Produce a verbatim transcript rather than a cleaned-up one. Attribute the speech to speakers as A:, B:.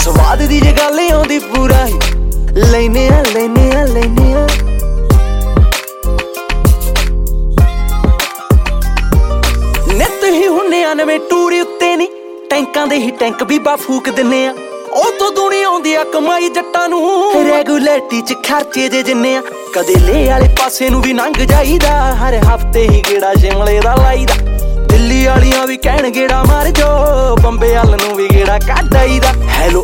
A: ਸਵਾਦ ਦੀ ਜੇ ਗੱਲ ਆਉਂਦੀ ਪੂਰਾ ਹੀ ਲੈਨੇ ਆ ਲੈਨੇ ਆ ਲੈਨੇ ਆ ਨਿੱਤ ਹੀ ਹੁੰਨੇ ਆ ਨਵੇਂ ਟੂਰ ਉੱਤੇ ਨੀ ਟੈਂਕਾਂ ਦੇ ਹੀ ਟੈਂਕ ਵੀ ਬਾ ਫੂਕ ਦਿੰਨੇ ਆ ਉਹ ਤੋਂ ਦੁਨੀ ਆਉਂਦੀ ਆ ਕਮਾਈ ਜੱਟਾਂ ਨੂੰ ਰੈਗੂਲੈਟੀ ਚ ਖਰਚੇ ਜੇ ਜਿੰਨੇ ਆ ਕਦੇ ਲੇ ਵਾਲੇ ਪਾਸੇ ਨੂੰ ਵੀ ਲੰਘ ਜਾਈਦਾ ਹਰ ਹਫਤੇ ਹੀ ਗੇੜਾ ਸ਼ਿਮਲੇ ਦਾ ਲਾਈਦਾ ਦਿੱਲੀ ਵਾਲੀਆਂ ਵੀ ਕਹਿਣ ਗੇੜਾ ਮਾਰ ਜੋ ਬੰਬੇ ਵੱਲ ਨੂੰ ਵੀ ਗੇੜਾ ਕੱਢ ਆਈਦਾ ਹੈਲੋ